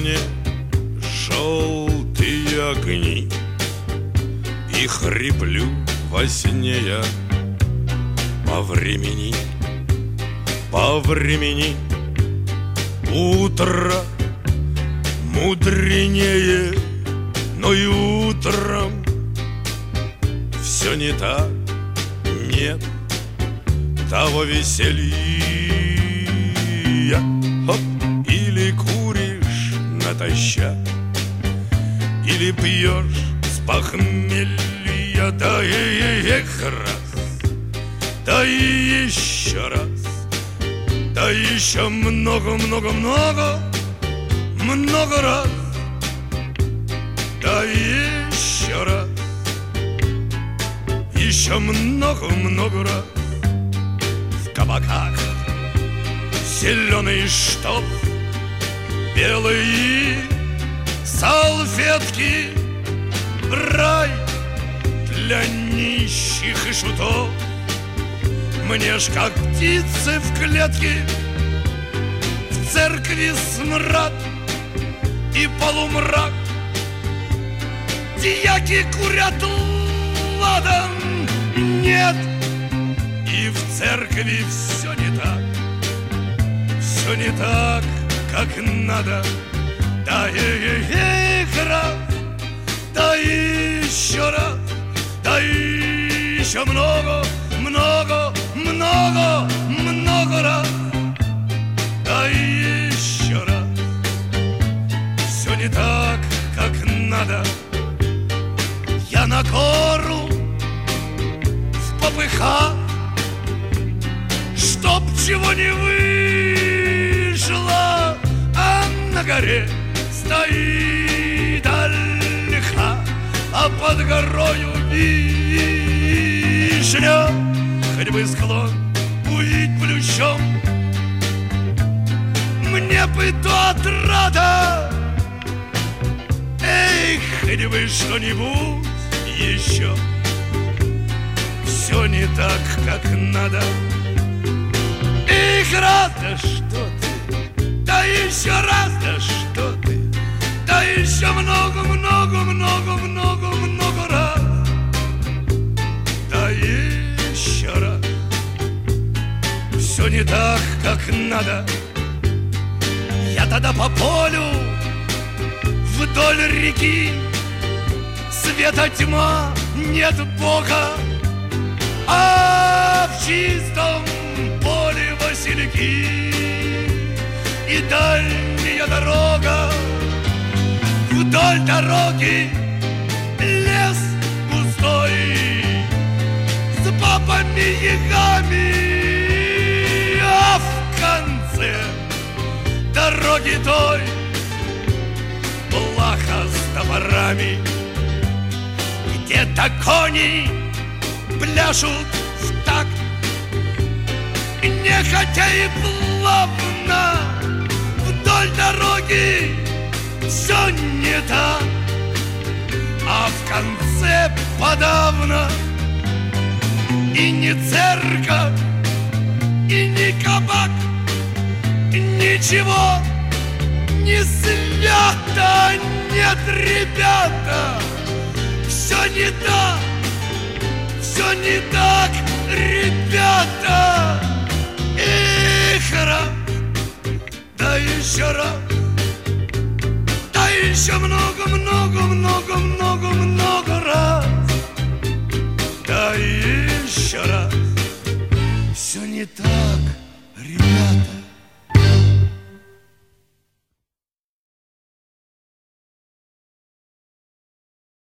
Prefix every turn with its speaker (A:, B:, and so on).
A: мне желтые огни, и хриплю во сне я по времени, по времени. Утро мудренее, но и утром все не так, нет того веселья. Хоп, или куришь натощак, или пьешь с похмелья, да и раз, да и еще раз, да еще много-много-много, много раз, да еще раз, еще много-много раз. В кабаках зеленый штоф, белые салфетки, рай для нищих и шутов. Мне ж как птицы в клетке, в церкви смрад и полумрак. Дьяки курят ладан, нет, и в церкви все не так, все не так, как надо. Да раз, да еще раз, да еще много, много, много, много раз, да еще раз. Все не так, как надо. Я на гору в попыхах, чтоб чего не вышло, а на горе стоит ольха, а под горою вишня. Хоть бы склон увидеть плющом, мне бы то отрада. Эй, хоть бы что-нибудь еще. Все не так, как надо. Эх, раз, да что ты, да еще раз, да что ты, да еще много, много, много, много, много раз, да еще раз. Все не так, как надо. Я тогда по полю вдоль реки, света тьма, нет Бога, а в чистом поле васильки и дальняя дорога. Вдоль дороги лес густой с бабами-ягами, а в конце дороги той плаха с топорами. Где-то кони пляшут в такт, нехотя и плавно. Вдоль дороги все не так, а в конце подавно и не церковь, и не кабак, ничего не свято. Нет, ребята, все не так, все не так, ребята. Эх, раз, да еще раз, да еще много, много, много, много.